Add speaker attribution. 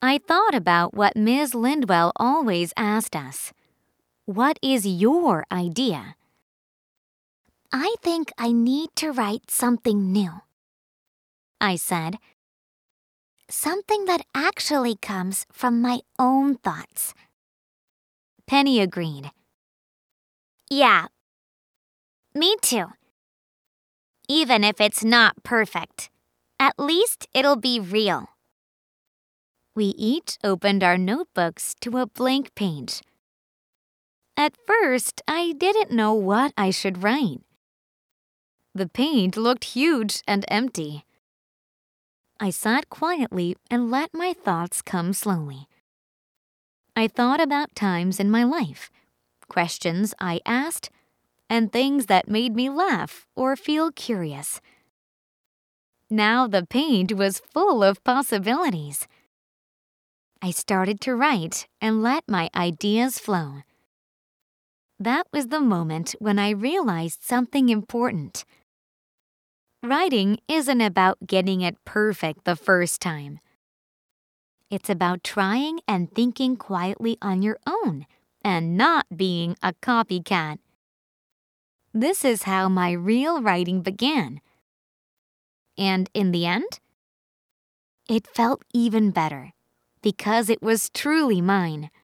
Speaker 1: I thought about what Ms. Lindwell always asked us. What is your idea?
Speaker 2: I think I need to write something new,
Speaker 1: I said.
Speaker 2: Something that actually comes from my own thoughts.
Speaker 1: Penny agreed.
Speaker 2: Yeah, me too. Even if it's not perfect, at least it'll be real.
Speaker 1: We each opened our notebooks to a blank page. At first, I didn't know what I should write. The page looked huge and empty. I sat quietly and let my thoughts come slowly. I thought about times in my life, questions I asked, and things that made me laugh or feel curious. Now the page was full of possibilities. I started to write and let my ideas flow. That was the moment when I realized something important. Writing isn't about getting it perfect the first time. It's about trying and thinking quietly on your own and not being a copycat. This is how my real writing began. And in the end, it felt even better because it was truly mine.